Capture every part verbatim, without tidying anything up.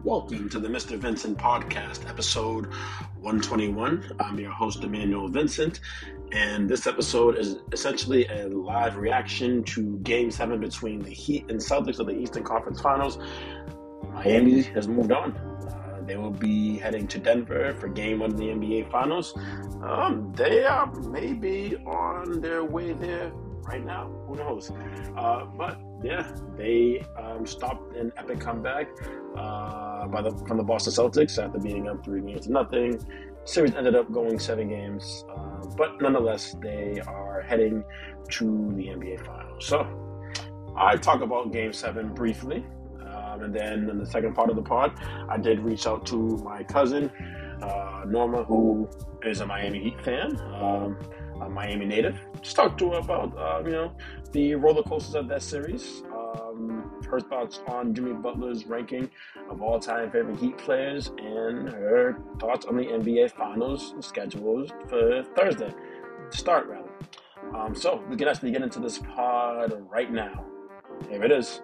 Welcome to the Mister Vincent Podcast, episode one twenty-one. I'm your host, Emmanuel Vincent, and this episode is essentially a live reaction to Game seven between the Heat and Celtics of the Eastern Conference Finals. Miami has moved on. Uh, they will be heading to Denver for Game one of the N B A Finals. Um, they are maybe on their way there right now. Who knows? Uh, but yeah, they um, stopped an epic comeback uh, by the from the Boston Celtics after beating up three games to nothing. Series ended up going seven games, uh, but nonetheless, they are heading to the N B A Finals. So I talk about Game Seven briefly, um, and then in the second part of the pod, I did reach out to my cousin uh, Norma, who is a Miami Heat fan. Um, a Miami native. Just talk to her about, uh, you know, the roller coasters of that series. Um, her thoughts on Jimmy Butler's ranking of all-time favorite Heat players, and her thoughts on the N B A Finals schedules for Thursday. Start, rather. Um, so we can actually get into this pod right now. Here it is.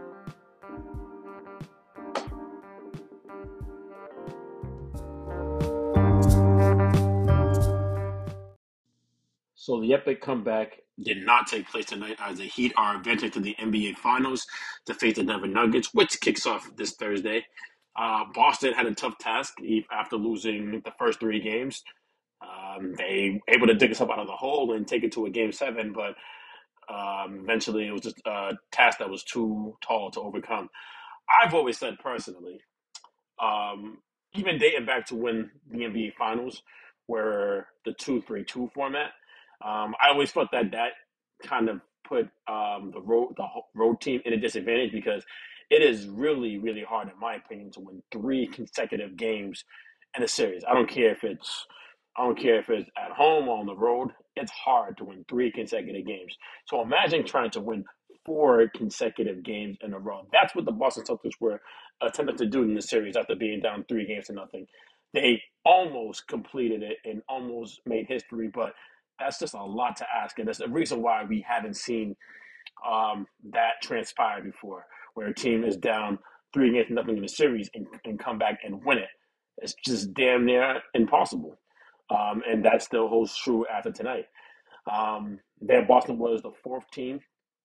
So the epic comeback did not take place tonight as the Heat are advancing to the N B A Finals to face the Denver Nuggets, which kicks off this Thursday. Uh, Boston had a tough task after losing the first three games. Um, they were able to dig themselves out of the hole and take it to a game seven, but um, eventually it was just a task that was too tall to overcome. I've always said personally, um, even dating back to when the N B A Finals were the two three two format, um, I always felt that that kind of put um, the road the road team in a disadvantage because it is really really hard, in my opinion, to win three consecutive games in a series. I don't care if it's I don't care if it's at home or on the road. It's hard to win three consecutive games. So imagine trying to win four consecutive games in a row. That's what the Boston Celtics were attempting to do in the series after being down three games to nothing. They almost completed it and almost made history, but that's just a lot to ask. And that's the reason why we haven't seen um, that transpire before, where a team is down three games to nothing in the series and, and come back and win it. It's just damn near impossible. Um, and that still holds true after tonight. Um, there, Boston was the fourth team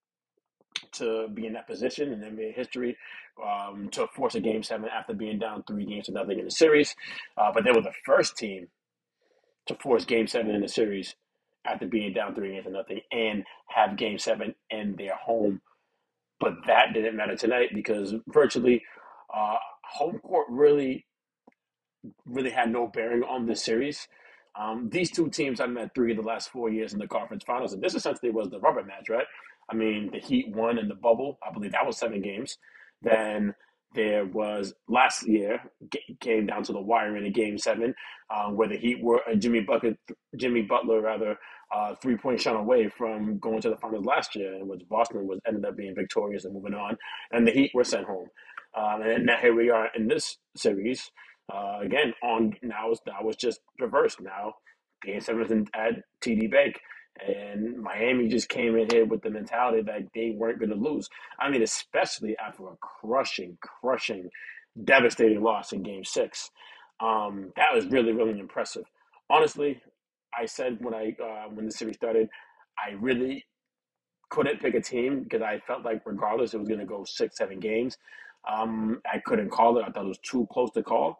to be in that position in N B A history, um, to force a game seven after being down three games to nothing in the series. Uh, but they were the first team to force game seven in the series after being down three games to nothing and have game seven in their home. But that didn't matter tonight because virtually uh, home court really, really had no bearing on this series. Um, these two teams I met three of the last four years in the conference finals, and this essentially was the rubber match, right? I mean, the Heat won in the bubble. I believe that was seven games. Then there was last year g- came down to the wire in a game seven, uh, where the Heat were uh, Jimmy Bucket, Jimmy Butler rather, uh, three point shot away from going to the finals last year, in which Boston was ended up being victorious and moving on, and the Heat were sent home. Um, and now here we are in this series. Uh, again, on now it's now it's just reversed. Now game seven is at T D Bank, and Miami just came in here with the mentality that they weren't going to lose. I mean, especially after a crushing, crushing, devastating loss in Game Six. Um, that was really, really impressive. Honestly, I said when I uh, when the series started, I really couldn't pick a team because I felt like regardless it was going to go six, seven games. Um, I couldn't call it. I thought it was too close to call.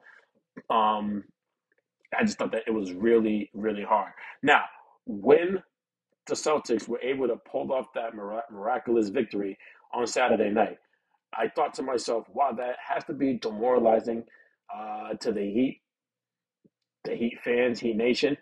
Um, I just thought that it was really, really hard. Now, when the Celtics were able to pull off that mirac- miraculous victory on Saturday night, I thought to myself, wow, that has to be demoralizing uh, to the Heat, the Heat fans, Heat Nation.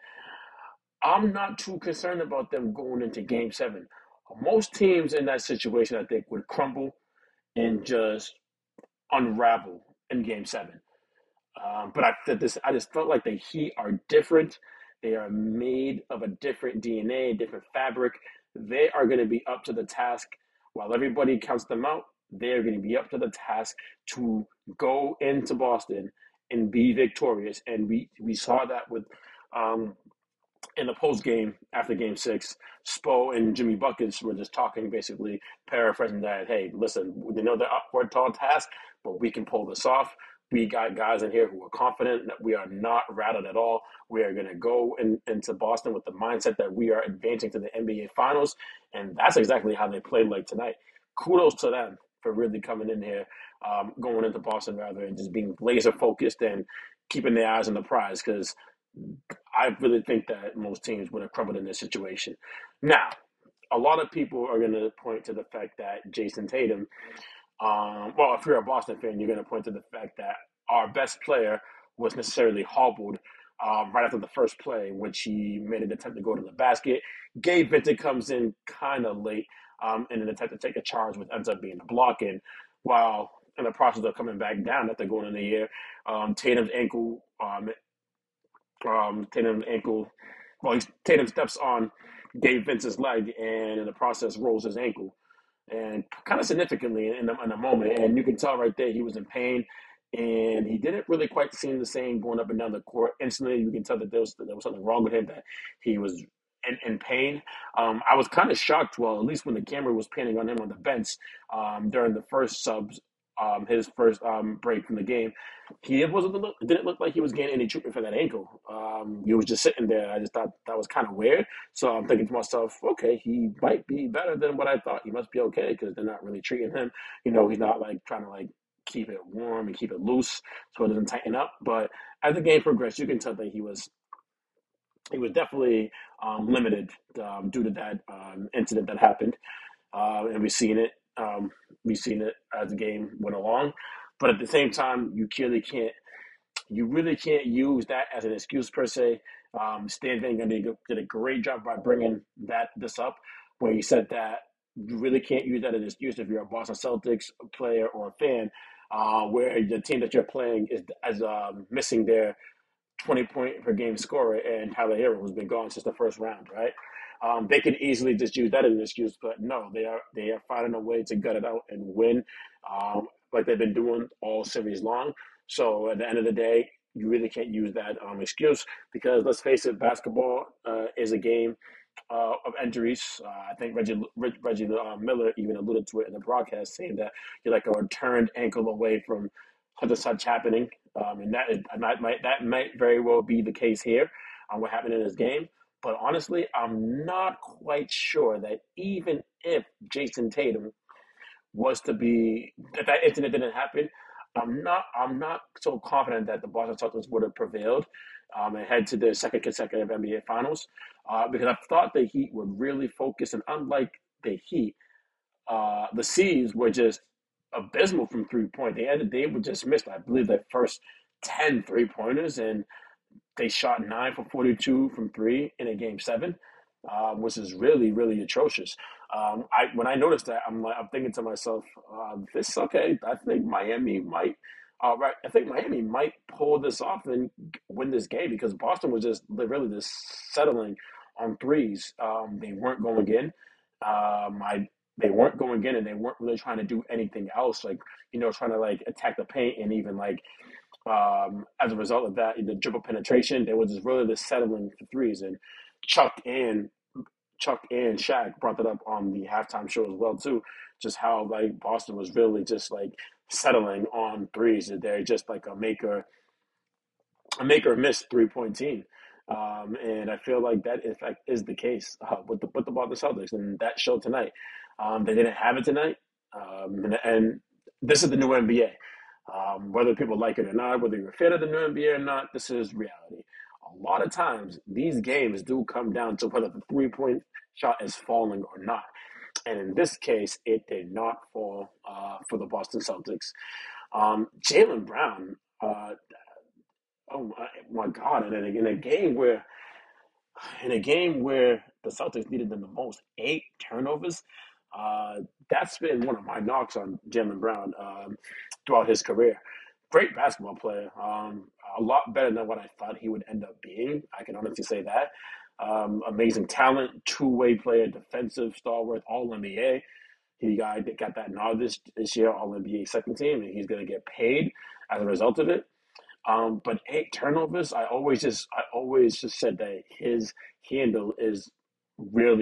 I'm not too concerned about them going into Game Seven. Most teams in that situation, I think, would crumble and just unravel in Game Seven. Um, but I said this. I just felt like the Heat are different. They are made of a different D N A, different fabric. They are going to be up to the task. While everybody counts them out, they are going to be up to the task to go into Boston and be victorious. And we we saw that with um, in the post game after Game Six, Spo and Jimmy Buckets were just talking, basically paraphrasing that. Hey, listen, we know they're up for a tall task, but we can pull this off. We got guys in here who are confident that we are not rattled at all. We are going to go in, into Boston with the mindset that we are advancing to the N B A Finals, and that's exactly how they played like tonight. Kudos to them for really coming in here, um, going into Boston rather, and just being laser focused and keeping their eyes on the prize. Because I really think that most teams would have crumbled in this situation. Now, a lot of people are going to point to the fact that Jason Tatum, um, well, if you're a Boston fan, you're going to point to the fact that our best player was necessarily hobbled um, right after the first play, which he made an attempt to go to the basket. Gabe Vincent comes in kind of late um, in an attempt to take a charge, which ends up being a block. And while in the process of coming back down after going in the air, um, Tatum's ankle um, um, Tatum's ankle. Well, he's, Tatum steps on Gabe Vincent's leg and in the process rolls his ankle, and kind of significantly in the, in the moment. And you can tell right there he was in pain, and he didn't really quite seem the same going up and down the court. Instantly, you can tell that there was there was something wrong with him, that he was in, in pain. Um, I was kind of shocked. Well, at least when the camera was panning on him on the bench um, during the first subs. Um, his first um, break from the game, he wasn't look, it didn't look like he was getting any treatment for that ankle. Um, he was just sitting there. I just thought that was kind of weird. So I'm thinking to myself, okay, he might be better than what I thought. He must be okay because they're not really treating him. You know, he's not like trying to like keep it warm and keep it loose so it doesn't tighten up. But as the game progressed, you can tell that he was he was definitely um, limited um, due to that um, incident that happened, uh, and we've seen it. Um, we've seen it as the game went along. But at the same time, you clearly can't you really can't use that as an excuse per se. Um, Stan Van Gundy did a great job by bringing that this up, where he said that you really can't use that as an excuse if you're a Boston Celtics player or a fan, uh, where the team that you're playing is as um, missing their twenty point per game scorer and Tyler Hero, who's been gone since the first round, right? Um, they could easily just use that as an excuse, but no, they are they are finding a way to gut it out and win, um, like they've been doing all series long. So at the end of the day, you really can't use that um, excuse because let's face it, basketball uh, is a game uh, of injuries. Uh, I think Reggie Reg, Reggie uh, Miller even alluded to it in the broadcast, saying that you're like a turned ankle away from such and such happening, um, and that is, and that might that might very well be the case here on what happened in this game. But honestly, I'm not quite sure that even if Jason Tatum was to be that that incident didn't happen, I'm not I'm not so confident that the Boston Celtics would have prevailed um, and head to their second consecutive N B A Finals uh, because I thought the Heat would really focus, and unlike the Heat, uh, the C's were just abysmal from three point. They had they were just missed, I believe, their first ten three pointers, and they shot nine for forty-two from three in a game seven, um, which is really, really atrocious. Um, I when I noticed that, I'm like, I'm thinking to myself, uh, this okay. I think Miami might, uh, right? I think Miami might pull this off and win this game because Boston was just really just settling on threes. Um, they weren't going in. Um, I they weren't going in, and they weren't really trying to do anything else, like you know, trying to like attack the paint and even like um, as a result of that, the dribble penetration, they were just really just settling for threes. And Chuck and Chuck and Shaq brought that up on the halftime show as well too. Just how like Boston was really just like settling on threes. They're just like a maker a make or miss three point team. Um, and I feel like that in fact is the case uh, with the with the Boston Celtics and that show tonight. Um, they didn't have it tonight, um, and, and this is the new N B A. Um, whether people like it or not, whether you're a fan of the new N B A or not, this is reality. A lot of times, these games do come down to whether the three point shot is falling or not. And in this case, it did not fall uh, for the Boston Celtics. Um, Jalen Brown, uh, oh my, my God, in a, in a game where in a game where the Celtics needed them the most, eight turnovers. Uh, that's been one of my knocks on Jalen Brown um, throughout his career. Great basketball player, um, a lot better than what I thought he would end up being. I can honestly say that. Um, amazing talent, two-way player, defensive stalwart, all N B A. He got, got that nod this, this year, all N B A second team, and he's going to get paid as a result of it. Um, but eight turnovers, I always just I always just said that his handle is really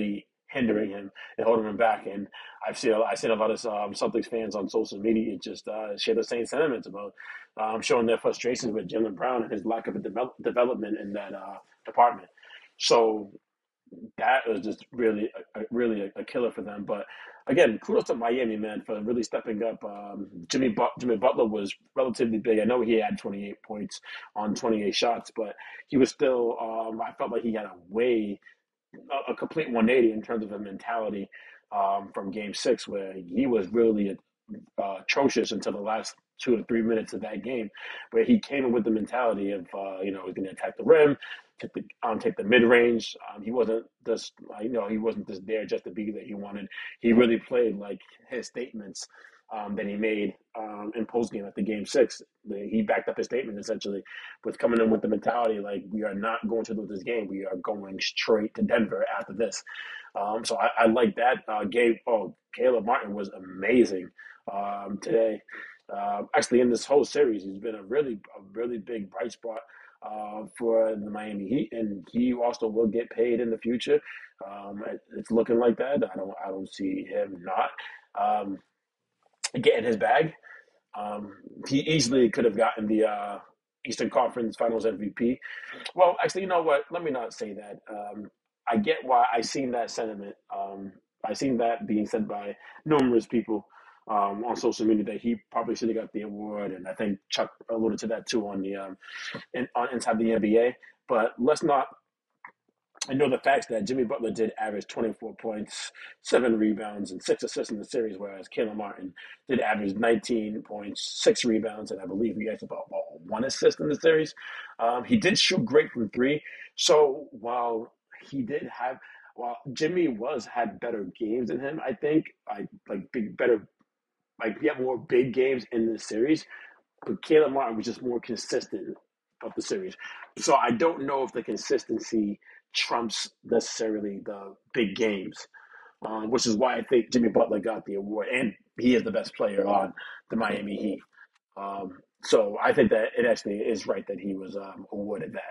hindering him and holding him back. And I've seen I've seen a lot of um, Celtics fans on social media just uh, share the same sentiments about um, showing their frustrations with Jalen Brown and his lack of a develop, development in that uh, department. So that was just really, a, really a, a killer for them. But again, kudos to Miami, man, for really stepping up. Um, Jimmy But- Jimmy Butler was relatively big. I know he had twenty-eight points on twenty-eight shots, but he was still. Um, I felt like he had a way a, a complete one eighty in terms of a mentality um, from Game Six, where he was really uh, atrocious until the last two to three minutes of that game, where he came in with the mentality of uh, you know he's going to attack the rim, take the um, take the mid range. Um, he wasn't just uh, you know he wasn't just there just to be that he wanted. He really played like his statements um, that he made um, in post game after Game Six. He backed up his statement essentially with coming in with the mentality like we are not going to lose this game. We are going straight to Denver after this. Um, so I, I like that. Uh, Gabe, oh, Caleb Martin was amazing um, today. Uh, actually, in this whole series, he's been a really, a really big bright spot uh, for the Miami Heat, and he also will get paid in the future. Um, it- it's looking like that. I don't, I don't see him not um, getting his bag. Um, he easily could have gotten the uh, Eastern Conference Finals M V P. Well, actually, you know what? Let me not say that. Um, I get why I seen that sentiment. Um, I seen that being said by numerous people um, on social media that he probably should have got the award, and I think Chuck alluded to that too on the um, in, on inside the N B A. But let's not I know the facts that Jimmy Butler did average twenty-four points, seven rebounds, and six assists in the series, whereas Caleb Martin did average nineteen points, six rebounds, and I believe he has about, about one assist in the series. Um, he did shoot great from three. So while he did have, while Jimmy was had better games than him, I think, like like big better, like he had more big games in the series. But Caleb Martin was just more consistent of the series. So I don't know if the consistency trumps necessarily the big games, um, which is why I think Jimmy Butler got the award, and he is the best player on the Miami Heat. Um, so I think that it actually is right that he was um, awarded that.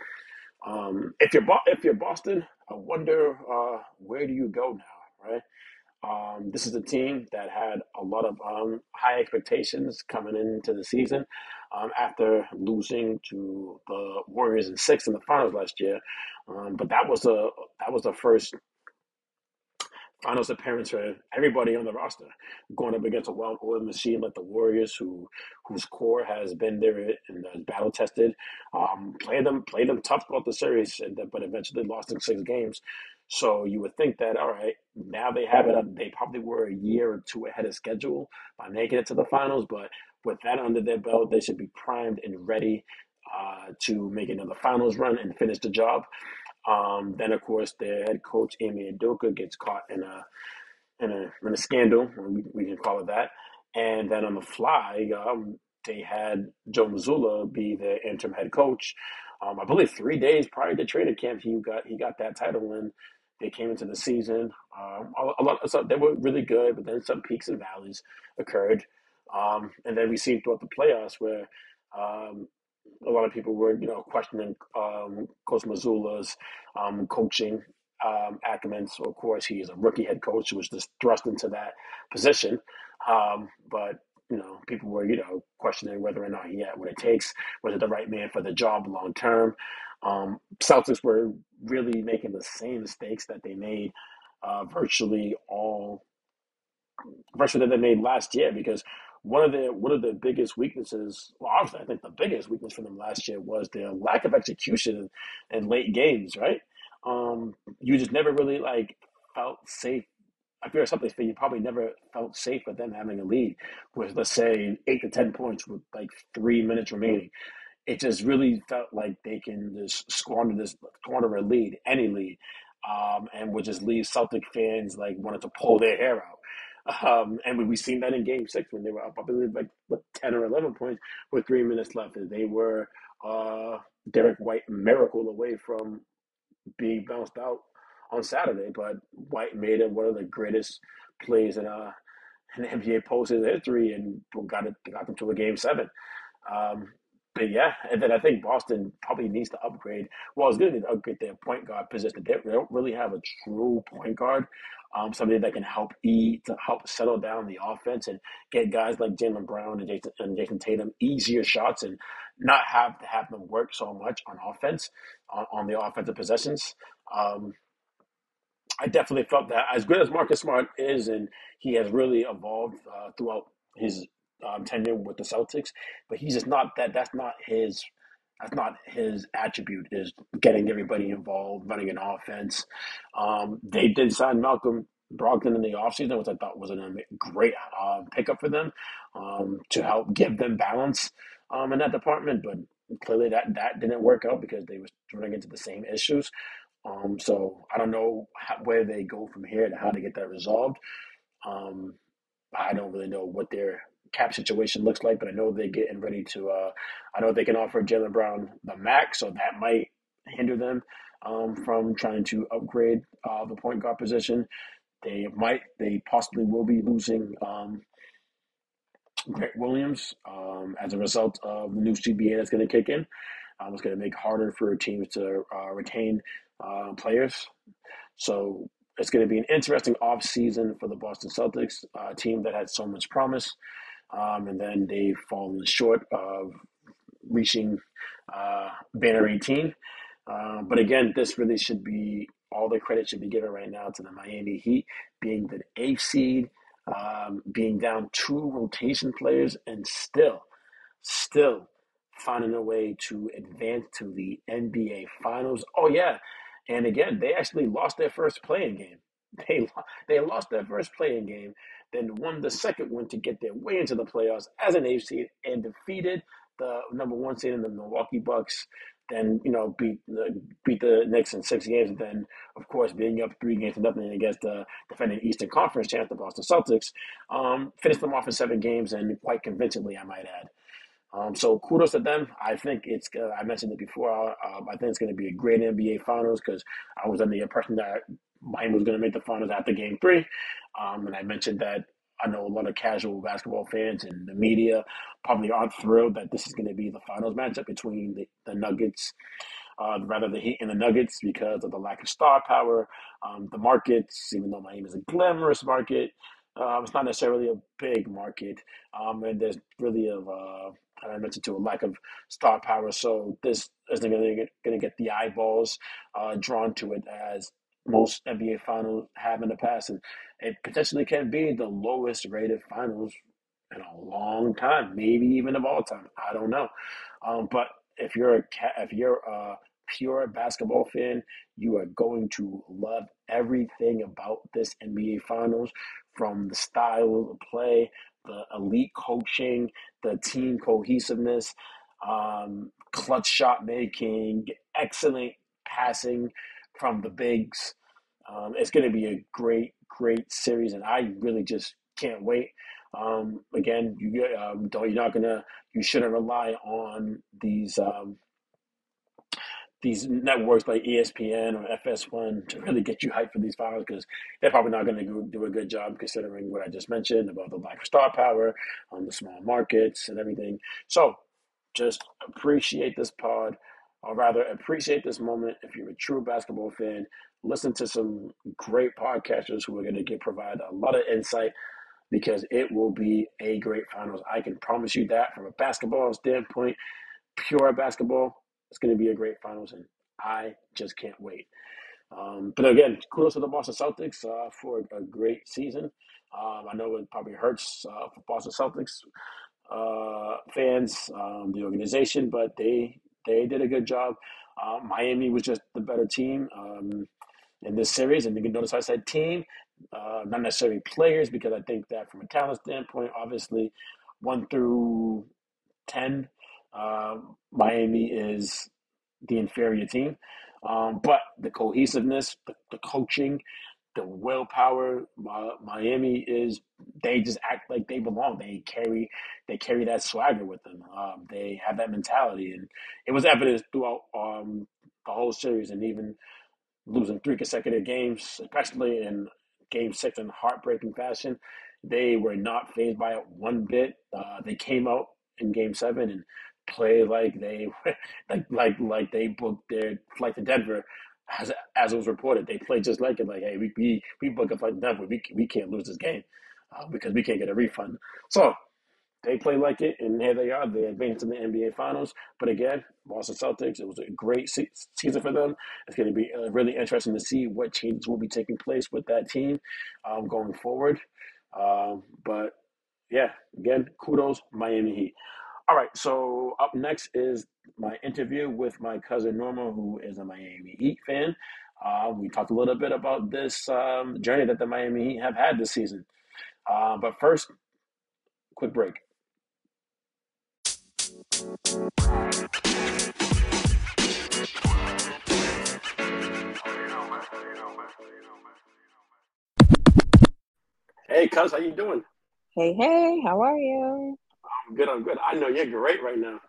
Um, if you're Bo- if you're Boston, I wonder uh, where do you go now, right? Um, this is a team that had a lot of um, high expectations coming into the season um, after losing to the Warriors in six in the finals last year. Um, but that was a that was the first finals appearance for everybody on the roster, going up against a well-oiled machine like the Warriors, who whose core has been there and is battle tested. Um, played them played them tough throughout the series, and then, but eventually lost in six games. So you would think that all right, now they have it. They probably were a year or two ahead of schedule by making it to the finals, but with that under their belt, they should be primed and ready uh, to make another finals run and finish the job. Um, then, of course, their head coach, Amy Adoka, gets caught in a in a, in a scandal, we, we can call it that. And then on the fly, um, they had Joe Mazzulla be the interim head coach. Um, I believe three days prior to training camp, he got he got that title, and they came into the season. Um, a, a lot, so they were really good, but then some peaks and valleys occurred. Um, and then we see throughout the playoffs where um, a lot of people were, you know, questioning um, Coach Mazzulla's um, coaching um, acumen. So, of course, he is a rookie head coach who was just thrust into that position. Um, but, you know, people were, you know, questioning whether or not he had what it takes, was it the right man for the job long term. Um, Celtics were really making the same mistakes that they made uh, virtually all versus that they made last year because one of the one of the biggest weaknesses, well, obviously, I think the biggest weakness for them last year was their lack of execution in, in late games. Right, um, you just never really like felt safe. If you're a Celtics fan, you probably never felt safe with them having a lead with, let's say, eight to ten points with like three minutes remaining. It just really felt like they can just squander this squander a lead, any lead, um, and would just leave Celtic fans like wanted to pull their hair out. Um, and we we seen that in Game Six when they were up, I believe, like what, ten or eleven points with three minutes left. They were uh, Derek White miracle away from being bounced out on Saturday, but White made it one of the greatest plays in uh in N B A postseason history and got it got them to a Game Seven. Um, But yeah, and then I think Boston probably needs to upgrade. Well, it's going to upgrade their point guard position. They don't really have a true point guard, um, somebody that can help eat to help settle down the offense and get guys like Jalen Brown and Jason, and Jason Tatum easier shots and not have to have them work so much on offense on, on the offensive possessions. Um, I definitely felt that as good as Marcus Smart is, and he has really evolved uh, throughout his um, tenure with the Celtics, but he's just not that. That's not his. That's not his attribute. Is getting everybody involved, running an offense. Um, they did sign Malcolm Brogdon in the offseason, which I thought was a great um, pickup for them um, to help give them balance um, in that department. But clearly, that that didn't work out because they were running into the same issues. Um, so I don't know how, where they go from here to how to get that resolved. Um, I don't really know what their cap situation looks like, but I know they're getting ready to. Uh, I know they can offer Jalen Brown the max, so that might hinder them um, from trying to upgrade uh, the point guard position. They might, they possibly will be losing um, Grant Williams um, as a result of the new C B A that's going to kick in. Um, it's going to make it harder for teams to uh, retain uh, players. So it's going to be an interesting offseason for the Boston Celtics, a team that had so much promise. Um, and then they've fallen short of reaching uh, banner eighteen. Uh, but again, this really should be all the credit should be given right now to the Miami Heat being the eighth seed, um, being down two rotation players, and still still finding a way to advance to the N B A Finals. Oh yeah, and again, they actually lost their first playing game. They they lost their first playing game, then won the second one to get their way into the playoffs as an eighth seed and defeated the number one seed in the Milwaukee Bucks. Then you know beat the beat the Knicks in six games. And then of course being up three games to nothing against the defending Eastern Conference champ, the Boston Celtics, um, finished them off in seven games and quite convincingly, I might add. Um, so kudos to them. I think it's. Uh, I mentioned it before. Um, I think it's going to be a great N B A Finals because I was under the impression that Miami was going to make the finals after Game Three, um, and I mentioned that I know a lot of casual basketball fans and the media probably aren't thrilled that this is going to be the finals matchup between the, the Nuggets uh, rather the Heat and the Nuggets because of the lack of star power. Um, the markets, even though Miami is a glamorous market, uh, it's not necessarily a big market, um, and there's really a, uh, I mentioned to a lack of star power. So this isn't going to get going to get the eyeballs uh, drawn to it as most N B A finals have in the past, and it potentially can be the lowest rated finals in a long time, maybe even of all time. I don't know, um, but if you're a if you're a pure basketball fan, you are going to love everything about this N B A Finals, from the style of play, the elite coaching, the team cohesiveness, um, clutch shot making, excellent passing from the bigs. Um, it's going to be a great, great series, and I really just can't wait. Um, again, you um, don't, you're not gonna, you shouldn't rely on these um, these networks like E S P N or F S one to really get you hyped for these finals because they're probably not going to do a good job considering what I just mentioned about the lack of star power, um, the small markets, and everything. So just appreciate this pod, or rather appreciate this moment. If you're a true basketball fan, listen to some great podcasters who are going to get provide a lot of insight because it will be a great finals. I can promise you that from a basketball standpoint, pure basketball, it's going to be a great finals, and I just can't wait. Um, but again, kudos to the Boston Celtics uh, for a great season. Um, I know it probably hurts uh, for Boston Celtics uh, fans, um, the organization, but they they did a good job. Uh, Miami was just the better team um, in this series, and you can notice I said team, uh, not necessarily players, because I think that from a talent standpoint, obviously, one through ten, uh, Miami is the inferior team. Um, but the cohesiveness, the, the coaching, the willpower, uh, Miami is they just act like they belong. They carry they carry that swagger with them. Um, they have that mentality, and it was evident throughout um, the whole series, and even losing three consecutive games, especially in Game Six in heartbreaking fashion. They were not phased by it one bit. Uh, they came out in Game Seven and play like they like like like they booked their flight to Denver, as as it was reported. They played just like it. Like, hey, we we we booked a flight to Denver. We we can't lose this game uh, because we can't get a refund. So they play like it, and here they are. They advanced to the N B A Finals. But again, Boston Celtics, it was a great se- season for them. It's going to be uh, really interesting to see what changes will be taking place with that team um, going forward. Um, but yeah, again, kudos, Miami Heat. All right, so up next is my interview with my cousin Norma, who is a Miami Heat fan. Uh, we talked a little bit about this um, journey that the Miami Heat have had this season. Uh, but first, quick break. Hey, cuz, how you doing? Hey, hey, how are you? I'm good. I'm good. I know you're great right now.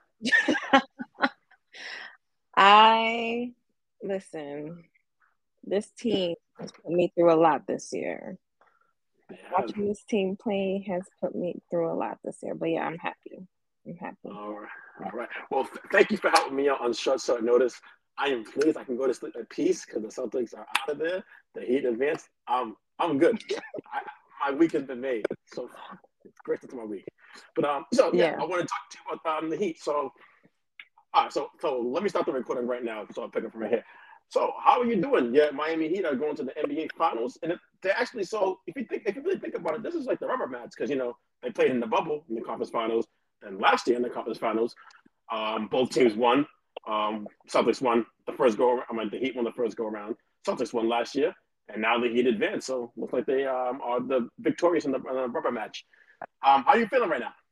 I listen, this team has put me through a lot this year. Yeah. Watching this team play has put me through a lot this year. But yeah, I'm happy. I'm happy. All right. All right. Well, th- thank you for helping me out on short, short notice. I am pleased I can go to sleep at peace because the Celtics are out of there. The Heat advanced. Um, I'm good. I, my week has been made. So it's great to my week. But um, so yeah, Yeah. I want to talk to you about um the Heat. So all right, so so let me start the recording right now. So I'll pick up from here. So how are you doing? Yeah, Miami Heat are going to the N B A Finals, and it, they actually. So if you think, if you really think about it, this is like the rubber match because you know they played in the bubble in the conference finals, and last year in the conference finals, um, both teams won. Um, Celtics won the first go. I mean, the Heat won the first go around. Celtics won last year, and now the Heat advanced. So looks like they um, are the victorious in the, in the rubber match. Um, how are you feeling right now?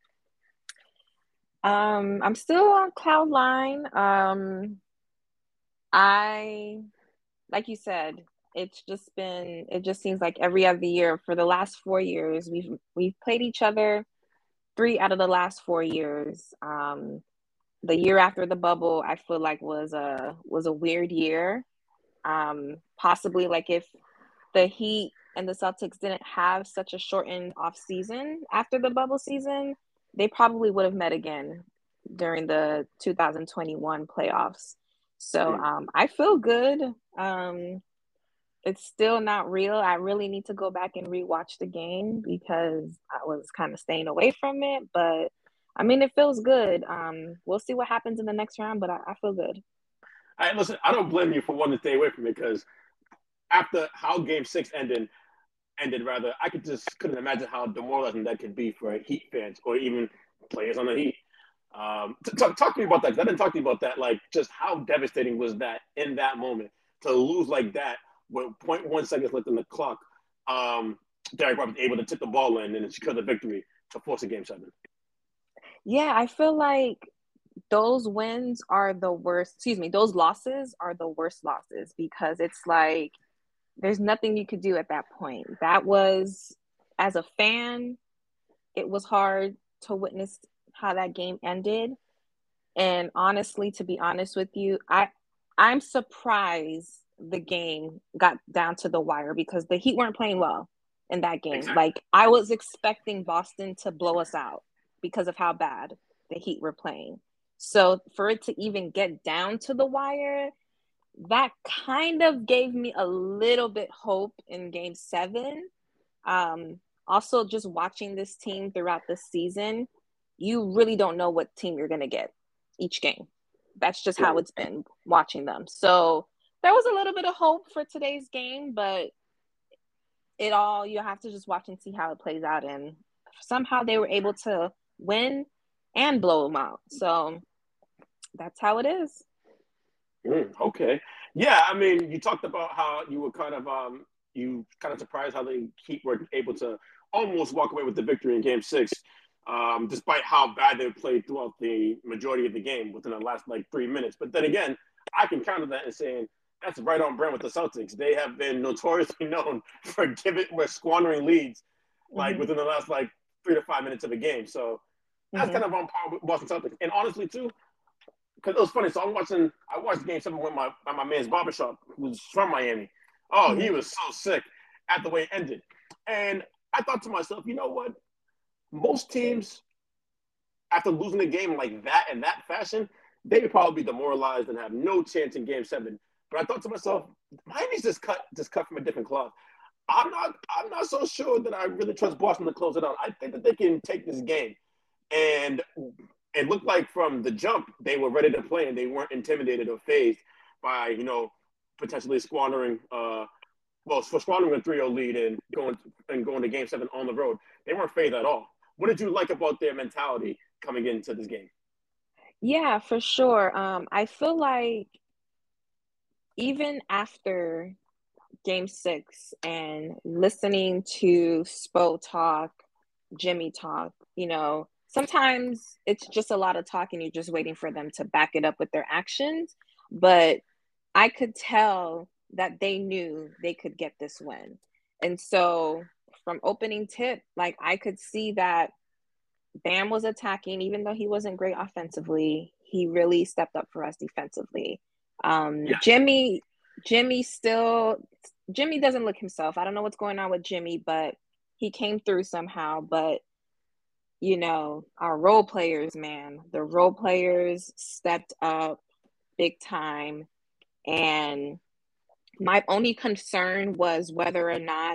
Um, I'm still on cloud nine. Um, I like you said, it's just been it just seems like every other year for the last four years we've we've played each other three out of the last four years. Um, the year after the bubble, I feel like was a was a weird year. Um, possibly like if the Heat and the Celtics didn't have such a shortened off season after the bubble season, they probably would have met again during the two thousand twenty-one playoffs. So Hmm. um, I feel good. Um, it's still not real. I really need to go back and rewatch the game because I was kind of staying away from it. But I mean, it feels good. Um, we'll see what happens in the next round, but I, I feel good. I listen. I don't blame you for wanting to stay away from it because after how Game Six ended, ended rather, I could just couldn't imagine how demoralizing that could be for Heat fans or even players on the Heat. Um, t- talk, talk to me about that. 'Cause I didn't talk to you about that. Like, just how devastating was that in that moment to lose like that with zero point one seconds left in the clock? Um, Derek Roberts able to tip the ball in and secure the victory to force a game seven. Yeah, I feel like those wins are the worst. Excuse me, those losses are the worst losses because it's like there's nothing you could do at that point. That was, as a fan, it was hard to witness how that game ended. And honestly, to be honest with you, I I'm surprised the game got down to the wire because the Heat weren't playing well in that game. Exactly. Like I was expecting Boston to blow us out because of how bad the Heat were playing. So for it to even get down to the wire, that kind of gave me a little bit hope in game seven. Um, Also, just watching this team throughout the season, you really don't know what team you're going to get each game. That's just how Right. it's been watching them. So there was a little bit of hope for today's game, but it all, you have to just watch and see how it plays out. And somehow they were able to win and blow them out. So that's how it is. Mm, okay. Yeah, I mean, you talked about how you were kind of um you kind of surprised how the Heat were able to almost walk away with the victory in Game Six, um, despite how bad they played throughout the majority of the game within the last like three minutes. But then again, I can counter that and saying that's right on brand with the Celtics. They have been notoriously known for giving for squandering leads like Mm-hmm. within the last like three to five minutes of a game. So that's Mm-hmm. kind of on par with Boston Celtics. And honestly, too, because it was funny. So I'm watching. I watched Game Seven with my by my man's barbershop, who's from Miami. Oh, he Mm-hmm. was so sick at the way it ended, and I thought to myself, you know what? Most teams after losing the game like that in that fashion, they would probably be demoralized and have no chance in Game Seven. But I thought to myself, Miami's just cut just cut from a different cloth. I'm not I'm not so sure that I really trust Boston to close it out. I think that they can take this game, and it looked like from the jump they were ready to play and they weren't intimidated or phased by you know potentially squandering uh well for squandering a three oh lead and going and going to Game Seven on the road. They weren't phased at all. What did you like about their mentality coming into this game? Yeah, for sure. Um, I feel like even after game six and listening to Spo talk, Jimmy talk, you know, sometimes it's just a lot of talk and you're just waiting for them to back it up with their actions. But I could tell that they knew they could get this win. And so from opening tip, like I could see that Bam was attacking, even though he wasn't great offensively. He really stepped up for us defensively. Um, Yes. Jimmy, Jimmy still, Jimmy doesn't look himself. I don't know what's going on with Jimmy, but he came through somehow. But you know, our role players, man, the role players stepped up big time. And my only concern was whether or not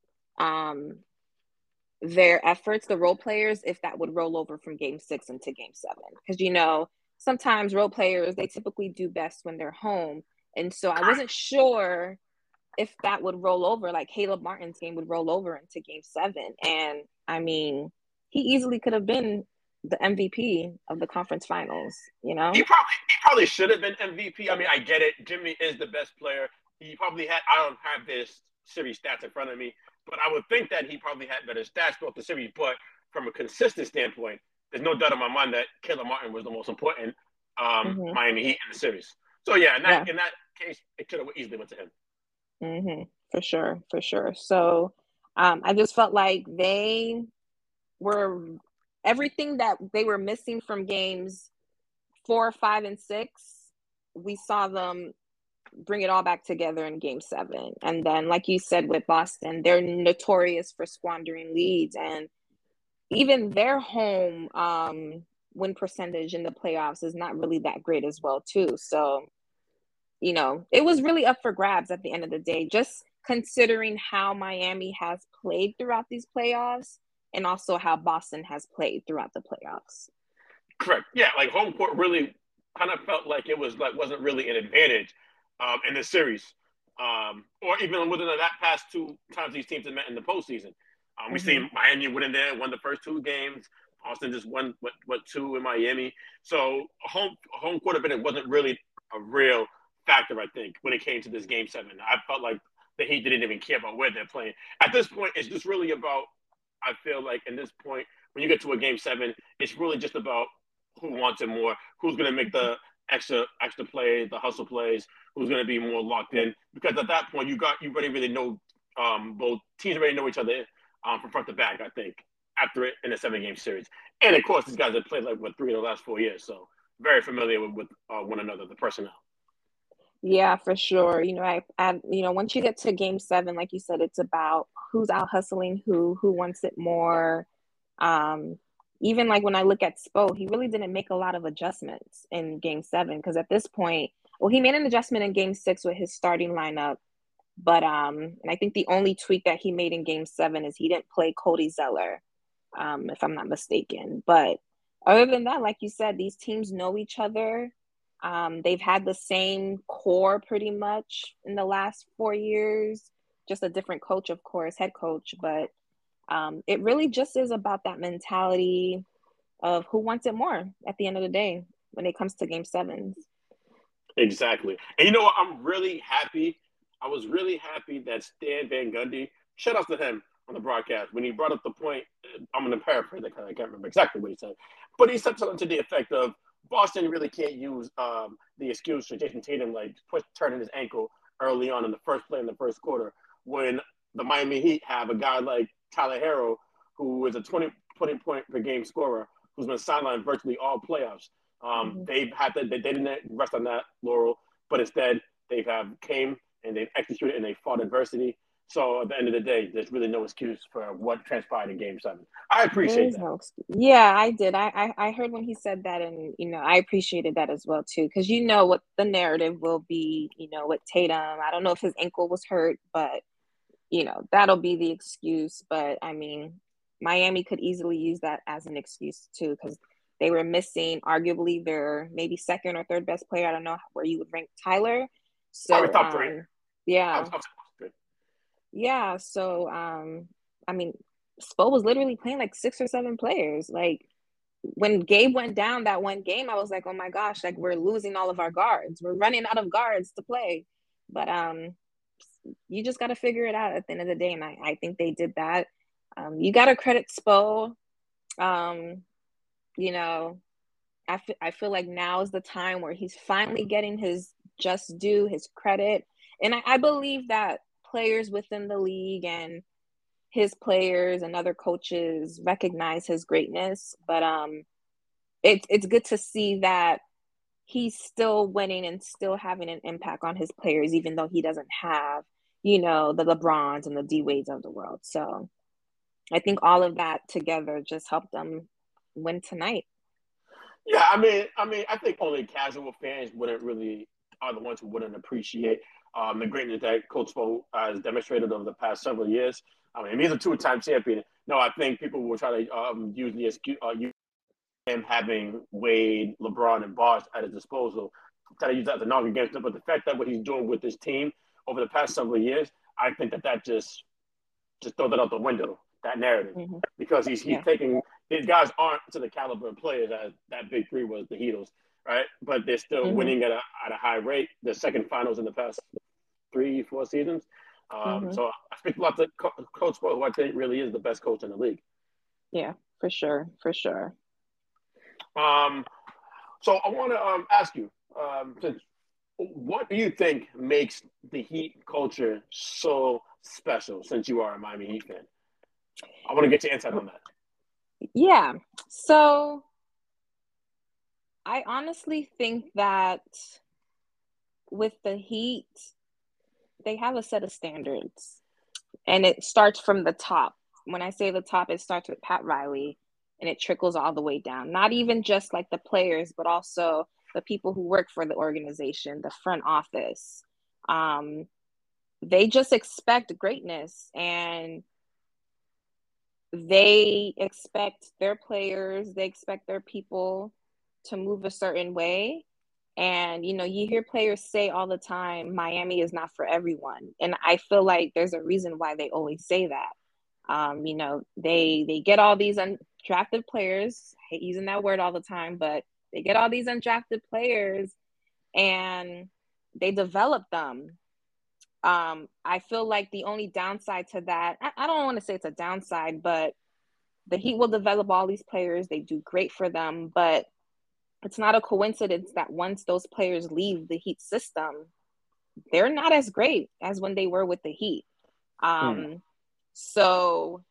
um, their efforts, the role players, if that would roll over from game six into game seven. Because, you know, sometimes role players, they typically do best when they're home. And so I wasn't sure if that would roll over, like Caleb Martin's game would roll over into game seven. And I mean, he easily could have been the M V P of the conference finals, you He know? probably he probably should have been M V P. I mean, I get it. Jimmy is the best player. He probably had. I don't have this series stats in front of me, but I would think that he probably had better stats throughout the series. But from a consistent standpoint, there's no doubt in my mind that Caleb Martin was the most important um, Mm-hmm. Miami Heat in the series. So yeah, in that Yeah. in that case, it could have easily went to him. Mm-hmm. For sure. For sure. So um, I just felt like they were everything that they were missing from games four, five, and six. We saw them bring it all back together in game seven. And then, like you said, with Boston, they're notorious for squandering leads. And even their home um, win percentage in the playoffs is not really that great as well, too. So, you know, it was really up for grabs at the end of the day, just considering how Miami has played throughout these playoffs and also how Boston has played throughout the playoffs. Correct. Yeah, like home court really kind of felt like it was like wasn't really an advantage um, in the series, um, or even within that past two times these teams have met in the postseason. Um, we Mm-hmm. seen Miami win in there, won the first two games. Boston just won what, what two in Miami. So home home court advantage wasn't really a real factor, I think, when it came to this game seven. I felt like the Heat didn't even care about where they're playing. At this point, it's just really about. I feel like in this point, when you get to a game seven, it's really just about who wants it more, who's going to make the extra extra plays, the hustle plays, who's going to be more locked in. Because at that point, you got you already really know um, both teams already know each other um, from front to back. I think after it in a seven game series, and of course, these guys have played like what three of the last four years, so very familiar with, with uh, one another, the personnel. Yeah, for sure. You know, I, I, you know, once you get to game seven, like you said, it's about who's out hustling who, who wants it more. Um, Even like when I look at Spo, he really didn't make a lot of adjustments in game seven because at this point, well, he made an adjustment in game six with his starting lineup. But um, and I think the only tweak that he made in game seven is he didn't play Cody Zeller, um, if I'm not mistaken. But other than that, like you said, these teams know each other. Um, they've had the same core pretty much in the last four years, just a different coach, of course, head coach. But um, it really just is about that mentality of who wants it more at the end of the day when it comes to game sevens. Exactly. And you know what? I'm really happy. I was really happy that Stan Van Gundy, shout out to him on the broadcast, when he brought up the point, I'm going to paraphrase it because I can't remember exactly what he said, but he said something to the effect of Boston really can't use um, the excuse for Jason Tatum, like push, turning his ankle early on in the first play in the first quarter, when the Miami Heat have a guy like Tyler Hero, who is a twenty, twenty point per game scorer, who's been sidelined virtually all playoffs. Um, Mm-hmm. they've had to, they, they didn't rest on that laurel, but instead they've have came and they've executed and they fought adversity. So at the end of the day, there's really no excuse for what transpired in Game Seven. I There appreciate is that. no excuse. Yeah, I did. I, I I heard when he said that, and you know, I appreciated that as well too, because you know what the narrative will be. You know, with Tatum, I don't know if his ankle was hurt, but you know that'll be the excuse. But I mean, Miami could easily use that as an excuse too, because they were missing arguably their maybe second or third best player. I don't know where you would rank Tyler. Probably So top three. um, I was, yeah, I was three. yeah. So um, I mean, Spo was literally playing like six or seven players. Like when Gabe went down that one game, I was like, oh my gosh, like we're losing all of our guards. We're running out of guards to play. But um, you just got to figure it out at the end of the day. And I, I think they did that. Um, you got to credit Spo. Um, you know, I, f- I feel like now is the time where he's finally getting his just due, his credit. And I, I believe that players within the league and his players and other coaches recognize his greatness. But um, it's it's good to see that he's still winning and still having an impact on his players, even though he doesn't have, you know, the LeBrons and the D Wades of the world. So I think all of that together just helped them win tonight. Yeah, I mean, I mean, I think only casual fans wouldn't really are the ones who wouldn't appreciate um, the greatness that Coach Spo has demonstrated over the past several years. I mean, he's a two-time champion. No, I think people will try to um, use the excuse, uh, use him having Wade, LeBron, and Bosh at his disposal, try to use that as a knock against him. But the fact that what he's doing with his team over the past several years, I think that that just just throw that out the window, that narrative, Mm-hmm. because he's he's Yeah. taking these guys aren't to the caliber of players as that big three was, the Heatles, right? But they're still Mm-hmm. winning at a at a high rate. The second finals in the past three four seasons. Um, Mm-hmm. so I speak about the co- coach, who I think really is the best coach in the league. Yeah, for sure. For sure. Um, so I want to um, ask you, um, since what do you think makes the Heat culture so special? Since you are a Miami Heat fan, I want to get your insight on that. Yeah. So I honestly think that with the Heat, they have a set of standards and it starts from the top. When I say the top, it starts with Pat Riley and it trickles all the way down. Not even just like the players, but also the people who work for the organization, the front office. Um, they just expect greatness and they expect their players, they expect their people to move a certain way. And, you know, you hear players say all the time, Miami is not for everyone. And I feel like there's a reason why they always say that. Um, you know, they they get all these undrafted players, I hate using that word all the time, but they get all these undrafted players and they develop them. Um, I feel like the only downside to that, I, I don't want to say it's a downside, but the Heat will develop all these players. They do great for them, but it's not a coincidence that once those players leave the Heat system, they're not as great as when they were with the Heat. Hmm. Um, so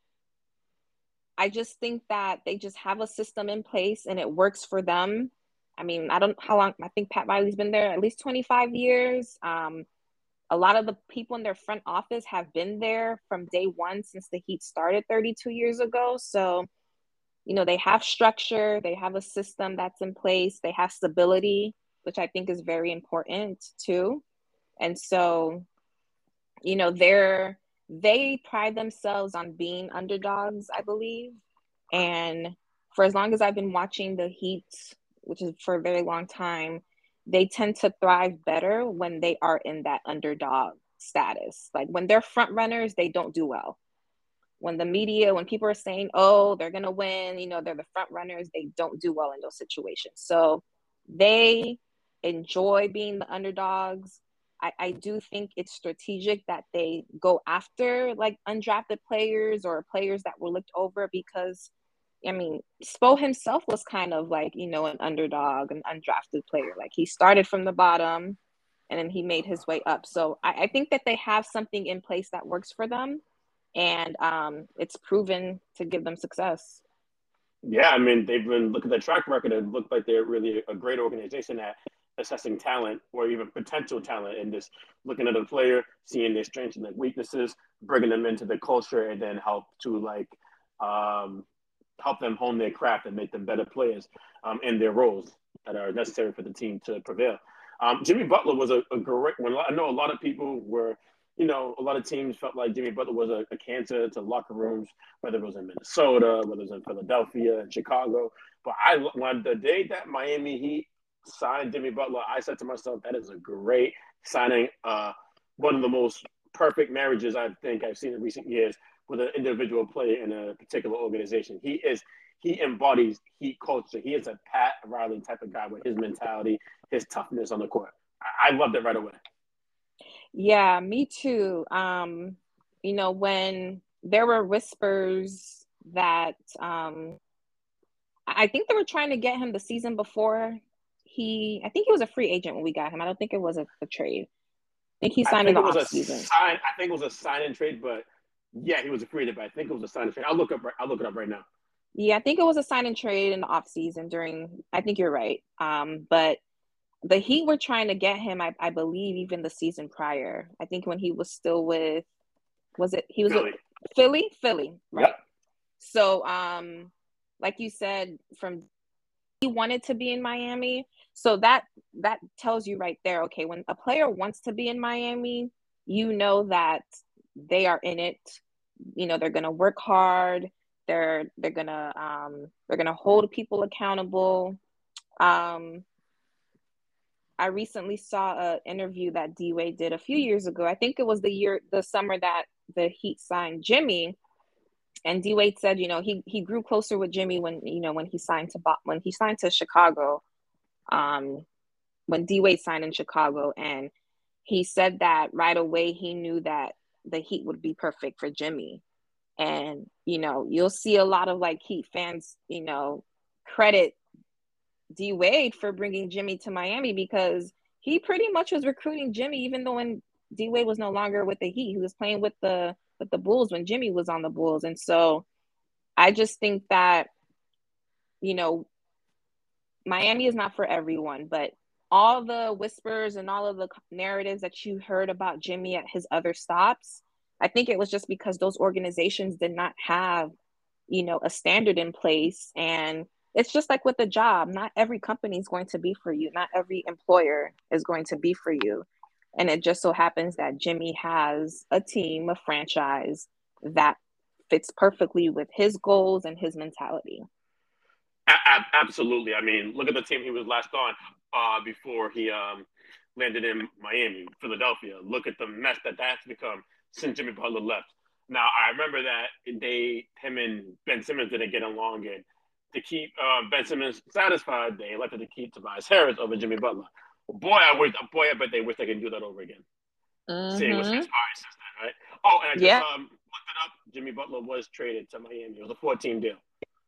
I just think that they just have a system in place and it works for them. I mean, I don't know how long, I think Pat Riley's been there at least twenty-five years. Um, a lot of the people in their front office have been there from day one since the Heat started thirty-two years ago. So, you know, they have structure, they have a system that's in place, they have stability, which I think is very important too. And so, you know, they're they pride themselves on being underdogs, I believe. And for as long as I've been watching the Heat, which is for a very long time, they tend to thrive better when they are in that underdog status. Like when they're front runners, they don't do well. When the media, when people are saying, oh, they're going to win, you know, they're the front runners, they don't do well in those situations. So they enjoy being the underdogs. I, I do think it's strategic that they go after like undrafted players or players that were looked over because, I mean, Spo himself was kind of like, you know, an underdog, an undrafted player. Like he started from the bottom and then he made his way up. So I, I think that they have something in place that works for them and um, it's proven to give them success. Yeah, I mean, they've been look at the track record and look like they're really a great organization at assessing talent or even potential talent and just looking at a player, seeing their strengths and their weaknesses, bringing them into the culture and then help to like um, help them hone their craft and make them better players um, in their roles that are necessary for the team to prevail. Um, Jimmy Butler was a, a great one. I know a lot of people were, you know, a lot of teams felt like Jimmy Butler was a, a cancer to locker rooms, whether it was in Minnesota, whether it was in Philadelphia and Chicago. But I, when the day that Miami Heat signed Jimmy Butler, I said to myself, that is a great signing. Uh, one of the most perfect marriages I think I've seen in recent years with an individual player in a particular organization. He is he embodies Heat culture. He is a Pat Riley type of guy with his mentality, his toughness on the court. I, I loved it right away. Yeah, me too. Um, you know, when there were whispers that um, I think they were trying to get him the season before he, I think he was a free agent when we got him. I don't think it was a, a trade. I think he I signed in think the it was off a season. sign. I think it was a sign and trade, but yeah, he was a free agent. But I think it was a sign and trade. I'll look up. I'll look it up right now. Yeah, I think it was a sign and trade in the off season during, I think you're right. Um, but the Heat were trying to get him, I, I believe, even the season prior. I think when he was still with, was it, he was with Philly. Philly? Philly, right. Yep. So, um, like you said, from he wanted to be in Miami. So that that tells you right there, okay, when a player wants to be in Miami, you know that they are in it. You know, they're gonna work hard. They're they're gonna um they're gonna hold people accountable. Um, I recently saw an interview that D Wade did a few years ago. I think it was the year, the summer that the Heat signed Jimmy. And D Wade said, you know, he he grew closer with Jimmy when you know when he signed to when he signed to Chicago. Um, when D Wade signed in Chicago, and he said that right away he knew that the Heat would be perfect for Jimmy. And you know, you'll see a lot of like Heat fans, you know, credit D Wade for bringing Jimmy to Miami because he pretty much was recruiting Jimmy, even though when D Wade was no longer with the Heat, he was playing with the with the Bulls when Jimmy was on the Bulls. And so I just think that, you know, Miami is not for everyone, but all the whispers and all of the narratives that you heard about Jimmy at his other stops, I think it was just because those organizations did not have, you know, a standard in place. And it's just like with the job, not every company is going to be for you. Not every employer is going to be for you. And it just so happens that Jimmy has a team, a franchise that fits perfectly with his goals and his mentality. A- absolutely. I mean, look at the team he was last on uh, before he um, landed in Miami, Philadelphia. Look at the mess that that's become since Jimmy Butler left. Now, I remember that they, him and Ben Simmons didn't get along, and to keep uh, Ben Simmons satisfied, they elected to keep Tobias Harris over Jimmy Butler. Boy, I wish, boy, I bet they wish they could do that over again. Seeing what's Mm-hmm. transpired since then, right? Oh, and I just Yeah. um, looked it up. Jimmy Butler was traded to Miami. It was a four-team deal.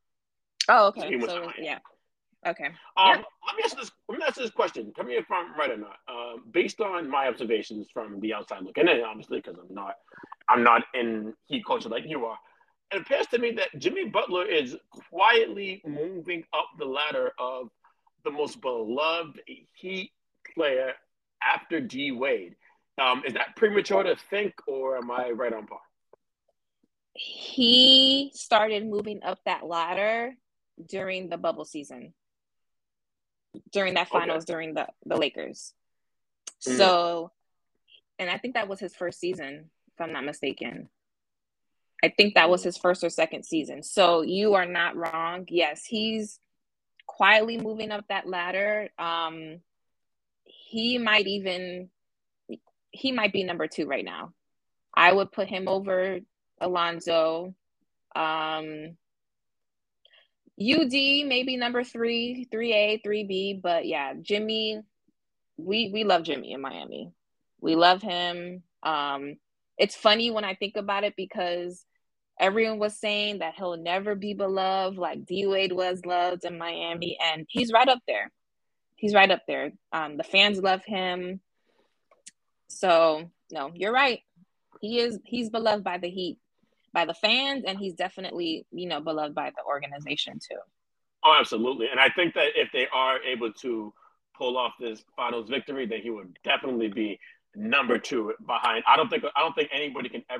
Oh, So okay. he went to So Miami. yeah. Okay. Um, Yep. let me ask this. Let me ask this question. Tell me if I'm right or not. Uh, based on my observations from the outside looking in, obviously, because I'm not, I'm not in Heat culture like you are. It appears to me that Jimmy Butler is quietly moving up the ladder of the most beloved Heat player after D Wade. Um, is that premature to think, or am I right on par? He started moving up that ladder during the bubble season, during that Okay. finals, during the, the Lakers. Mm. So, and I think that was his first season, if I'm not mistaken. I think that was Mm. his first or second season. So you are not wrong. Yes, he's quietly moving up that ladder. Um, he might even, he might be number two right now. I would put him over Alonzo. Um, U D maybe number three, three A, three B, but yeah, Jimmy, we we love Jimmy in Miami. We love him. Um, it's funny when I think about it because everyone was saying that he'll never be beloved like D Wade was loved in Miami, and he's right up there. He's right up there. Um, the fans love him. So no, you're right. He is he's beloved by the Heat, by the fans, and he's definitely, you know, beloved by the organization too. Oh, absolutely. And I think that if they are able to pull off this finals victory, then he would definitely be number two behind. I don't think I don't think anybody can ever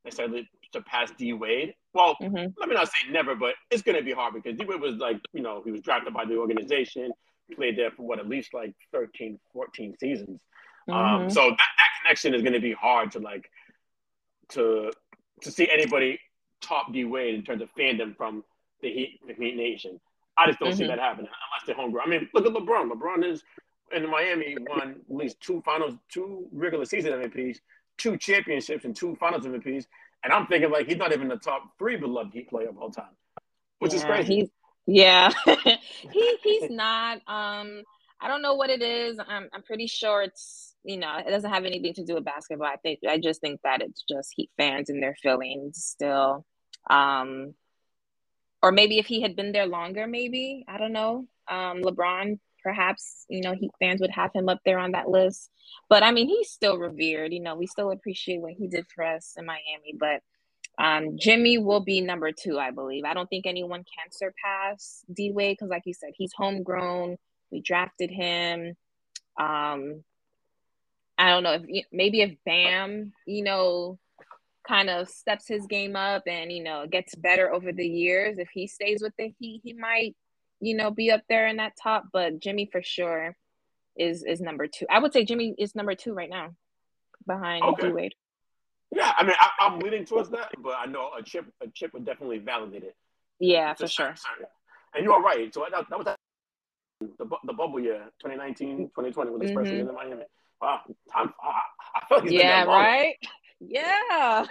necessarily surpass D Wade. Well, Mm-hmm. let me not say never, but it's going to be hard because D Wade was like, you know, he was drafted by the organization, played there for what, at least like thirteen, fourteen seasons. Um, Mm-hmm. so that, that connection is going to be hard to like to to see anybody top D Wade in terms of fandom from the Heat, the Heat Nation. I just don't see Mm-hmm. that happening unless they're homegrown. I mean, look at LeBron. LeBron is in Miami won at least two finals, two regular season M V Ps, two championships, and two finals M V Ps. And I'm thinking like he's not even the top three beloved Heat player of all time, which is Yeah, crazy. he's yeah. he he's not. Um, I don't know what it is. I'm I'm pretty sure it's, you know, it doesn't have anything to do with basketball. I think I just think that it's just Heat fans and their feelings still. Um, or maybe if he had been there longer, maybe I don't know. Um, LeBron, perhaps, you know, Heat fans would have him up there on that list. But I mean, he's still revered. You know, we still appreciate what he did for us in Miami. But um, Jimmy will be number two, I believe. I don't think anyone can surpass D Wade because, like you said, he's homegrown. We drafted him. Um, I don't know if maybe if Bam, you know, kind of steps his game up and, you know, gets better over the years. If he stays with the Heat, he might, you know, be up there in that top. But Jimmy for sure is is number two. I would say Jimmy is number two right now behind D Okay. Wade. Yeah, I mean, I, I'm leaning towards that, but I know a chip, a chip would definitely validate it. Yeah, For for sure, sure. sure. And you are right. So that, that was the, the bubble year, twenty nineteen, twenty twenty, when this first Mm-hmm. season in Miami. Wow, time, I, I feel like he's been there Yeah, longer. right? Yeah.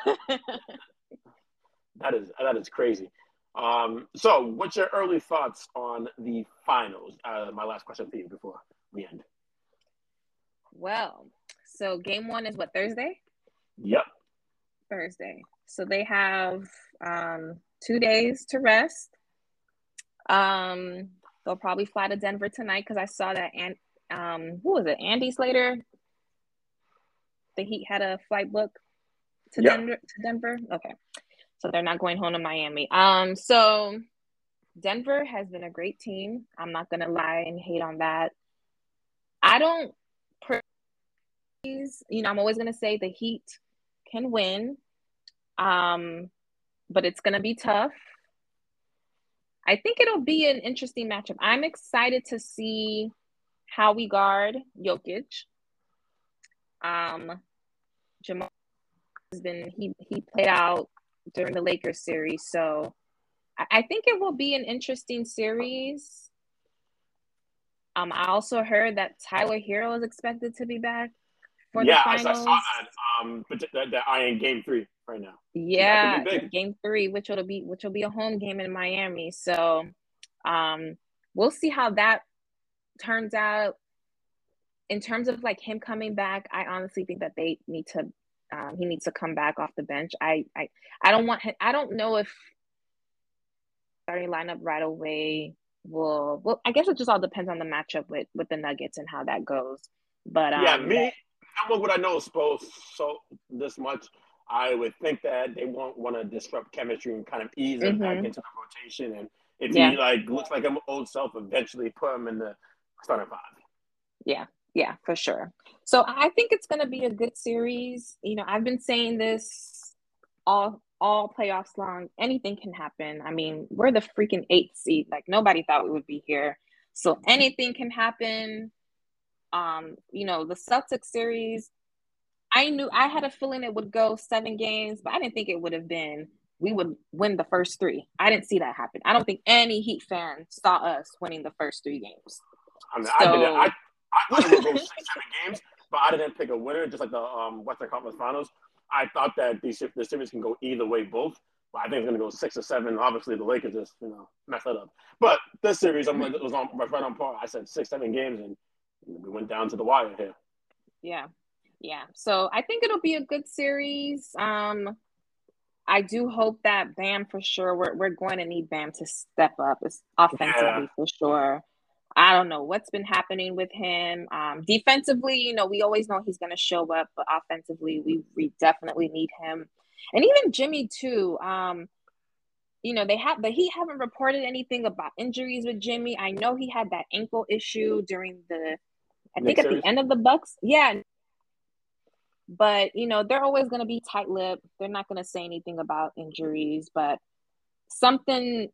That is that is crazy. Um, so, what's your early thoughts on the finals? Uh, my last question for you before we end. Well, so game one is what, Thursday? Yep. Thursday. So they have um, two days to rest. Um, they'll probably fly to Denver tonight because I saw that. And um, who was it? Andy Slater. The Heat had a flight book to Yep. Denver. To Denver. Okay, so they're not going home to Miami. Um, so Denver has been a great team. I'm not gonna lie and hate on that. I don't. You know, I'm always gonna say the Heat can win. Um, but it's gonna be tough. I think it'll be an interesting matchup. I'm excited to see how we guard Jokic. Um, Jamal has been he he played out during the Lakers series, so I, I think it will be an interesting series. Um, I also heard that Tyler Hero is expected to be back for the Yeah, I, I saw finals. that. Um, but that, that I in game three right now. So that could be Yeah, big. game three, which will be which will be a home game in Miami. So, um, we'll see how that turns out. In terms of like him coming back, I honestly think that they need to. Um, he needs to come back off the bench. I, I, I don't want him. I don't know if starting lineup right away will. Well, I guess it just all depends on the matchup with with the Nuggets and how that goes. But Yeah, um, me. Knowing what I know of Spo so this much, I would think that they won't want to disrupt chemistry and kind of ease him back mm-hmm, into the rotation. And if yeah, he like looks like an old self, eventually put him in the starting five. yeah, yeah, for sure. So I think it's going to be a good series. You know, I've been saying this all all playoffs long. Anything can happen. I mean, we're the freaking eighth seed. Like nobody thought we would be here. So anything can happen. Um, you know, the Celtics series, I knew I had a feeling it would go seven games, but I didn't think it would have been we would win the first three. I didn't see that happen. I don't think any Heat fan saw us winning the first three games. I mean, I didn't. I So I thought it would go six, seven games, but I didn't pick a winner. Just like the um, Western Conference Finals, I thought that these the series can go either way, both. But I think it's going to go six or seven. Obviously, the Lakers just you know messed that up. But this series, I'm like, it was on right on par. I said six, seven games, and we went down to the wire here. yeah, yeah. So I think it'll be a good series. Um, I do hope that Bam for sure. We're we're going to need Bam to step up Yeah, offensively for sure. I don't know what's been happening with him. Um, defensively, you know, we always know he's going to show up, but offensively, we we definitely need him, and even Jimmy too. Um, you know, they have the Heat haven't reported anything about injuries with Jimmy. I know he had that ankle issue during the, I think Knicks at the series. end of the Bucks. Yeah, But, you know, they're always going to be tight-lipped. They're not going to say anything about injuries, but something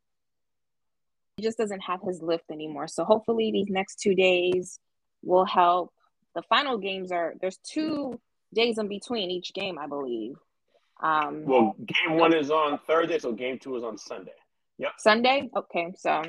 he just doesn't have his lift anymore. So hopefully these next two days will help. The final games are there's two days in between each game, I believe. Um, Well, game one is on Thursday, so game two is on Sunday. Yep. Sunday? Okay, so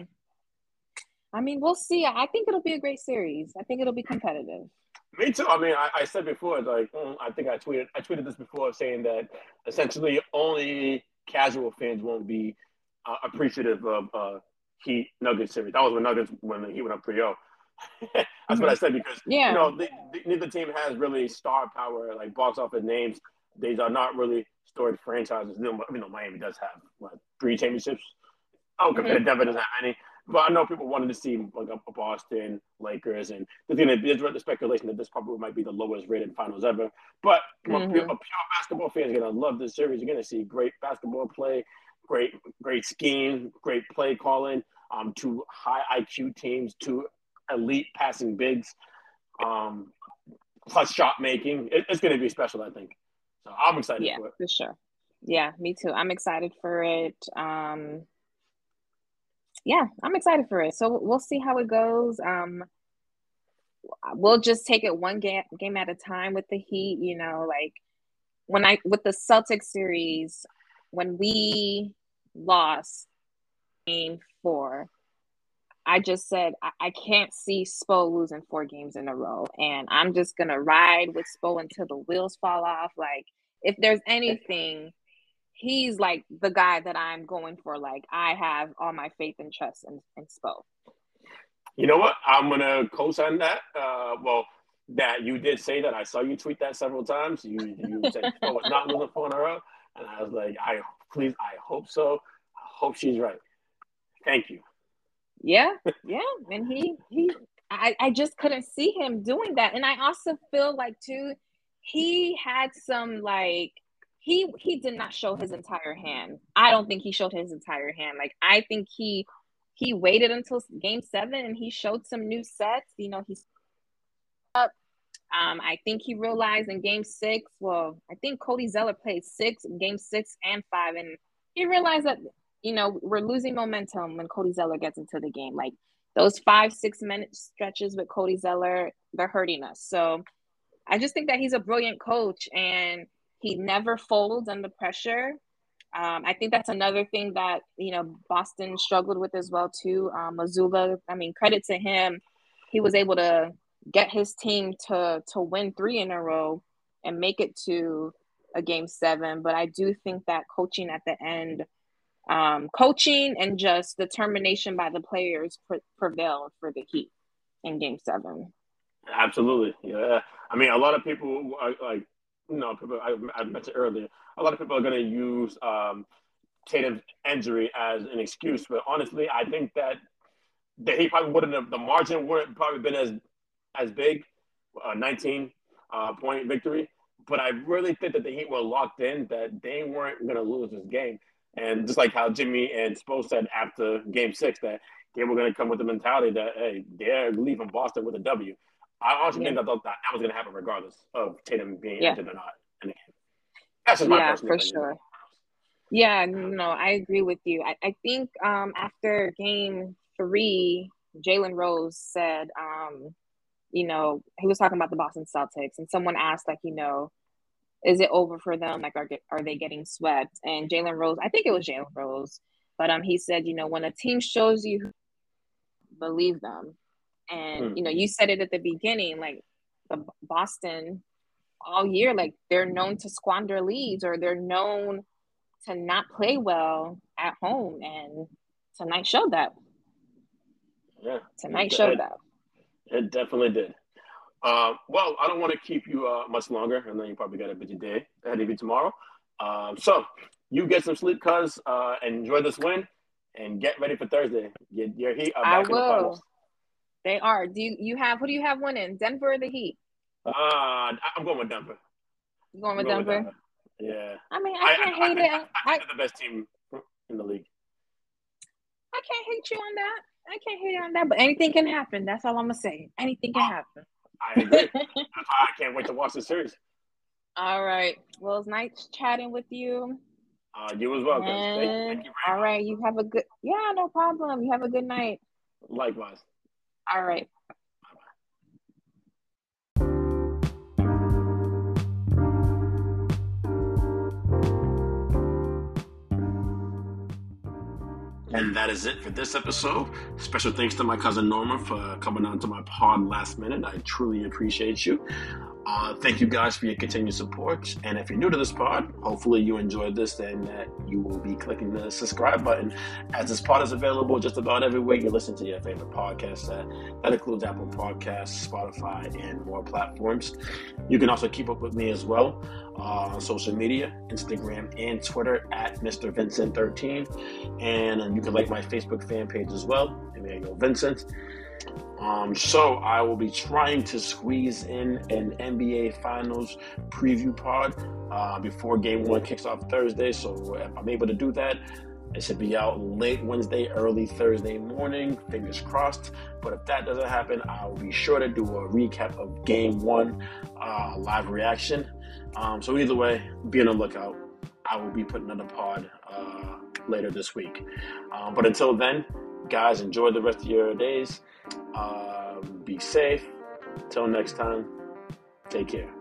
I mean, we'll see. I think it'll be a great series. I think it'll be competitive. Me too. I mean, I, I said before, like, mm, I think I tweeted, I tweeted this before, saying that essentially only casual fans won't be uh, appreciative of uh, Heat Nuggets series. That was when Nuggets when the Heat went up three oh. That's mm-hmm. what I said because yeah. you know they, they, neither team has really star power like box office names. These are not really storied franchises. You know, Miami does have what, three championships. Oh, compared mm-hmm. to Denver doesn't have any. But I know people wanted to see like a Boston, Lakers, and the thing that there's the speculation that this probably might be the lowest rated finals ever. But from mm-hmm. a, pure, a pure basketball fan is going to love this series. You're going to see great basketball play, great great scheme, great play calling, um, two high I Q teams, two elite passing bigs, um, plus shot making. It, it's going to be special, I think. So I'm excited yeah, for it. For sure. Yeah, me too. I'm excited for it. Um, yeah, I'm excited for it. So we'll see how it goes. Um, we'll just take it one game game at a time with the Heat. You know, like when I with the Celtics series, when we lost game four, I just said I, I can't see Spo losing four games in a row, and I'm just gonna ride with Spo until the wheels fall off. Like if there's anything. He's like the guy that I'm going for. Like I have all my faith and trust in, in Spo. You know what? I'm gonna co-sign that. Uh, well, that you did say that. I saw you tweet that several times. You you said Spo was not losing four in a row, and I was like, I please, I hope so. I hope she's right. Thank you. Yeah, yeah, and he he, I I just couldn't see him doing that, and I also feel like too, he had some like. He he did not show his entire hand. I don't think he showed his entire hand. Like I think he he waited until game seven and he showed some new sets. You know, he's up. Um, I think he realized in game six. Well, I think Cody Zeller played six, game six and five, and he realized that you know we're losing momentum when Cody Zeller gets into the game. Like those five six minute stretches with Cody Zeller, they're hurting us. So I just think that he's a brilliant coach and. He never folds under pressure. Um, I think that's another thing that, you know, Boston struggled with as well, too. Um, Mazzulla, I mean, credit to him. He was able to get his team to to win three in a row and make it to a game seven. But I do think that coaching at the end, um, coaching and just determination by the players pre- prevailed for the Heat in game seven. Absolutely. Yeah. I mean, a lot of people are like, you know, people I, I mentioned earlier, a lot of people are going to use um, Tatum's injury as an excuse. But honestly, I think that, that he probably wouldn't have, the margin wouldn't probably been as as big, a nineteen uh, point victory. But I really think that the Heat were locked in, that they weren't going to lose this game. And just like how Jimmy and Spo said after game six, that they were going to come with the mentality that, hey, they're leaving Boston with a W. I honestly yeah. think that that, that was going to happen regardless of Tatum being yeah. injured or not in the game. That's just my yeah, personal for opinion. Sure. Yeah, no, I agree with you. I, I think um, after game three, Jalen Rose said, um, you know, he was talking about the Boston Celtics, and someone asked, like, you know, is it over for them? Like, are are they getting swept? And Jalen Rose, I think it was Jalen Rose, but um, he said, you know, when a team shows you, believe them. And, you know, you said it at the beginning, like the Boston all year, like they're known to squander leads or they're known to not play well at home. And tonight showed that. Yeah. Tonight showed it, that. It definitely did. Uh, well, I don't want to keep you uh, much longer. I know you probably got a busy day ahead of you tomorrow. Um, so you get some sleep, cuz, uh, enjoy this win and get ready for Thursday. Your, your Heat are back I in the finals. They are. Do you, you have, who do you have winning? Denver or the Heat? Uh, I'm going with Denver. You going with going Denver? with Denver? Yeah. I mean, I can't I, hate I, it. I, I, I think they're the best team in the league. I can't hate you on that. I can't hate you on that, but anything can happen. That's all I'm going to say. Anything can happen. I agree. That's why I can't wait to watch the series. All right. Well, it's nice chatting with you. Uh, you as well, guys. Thank, And thank you all very right, you have a good, yeah, no problem. You have a good night. much. Likewise. All right. And that is it for this episode. Special thanks to my cousin Norma for coming on to my pod last minute. I truly appreciate you. Uh, thank you guys for your continued support. And if you're new to this pod, hopefully you enjoyed this and that you will be clicking the subscribe button, as this pod is available just about everywhere you listen to your favorite podcast. That, that includes Apple Podcasts, Spotify, and more platforms. You can also keep up with me as well uh, on social media, Instagram and Twitter at Mister Vincent thirteen. And you can like my Facebook fan page as well, Emmanuel Vincent. Um, so I will be trying to squeeze in an N B A Finals preview pod uh, before Game One kicks off Thursday. So if I'm able to do that, it should be out late Wednesday, early Thursday morning. Fingers crossed. But if that doesn't happen, I will be sure to do a recap of Game One uh, live reaction. Um, so either way, be on the lookout. I will be putting another pod uh, later this week. Um, but until then, guys, enjoy the rest of your days. Uh, be safe. Till next time, take care.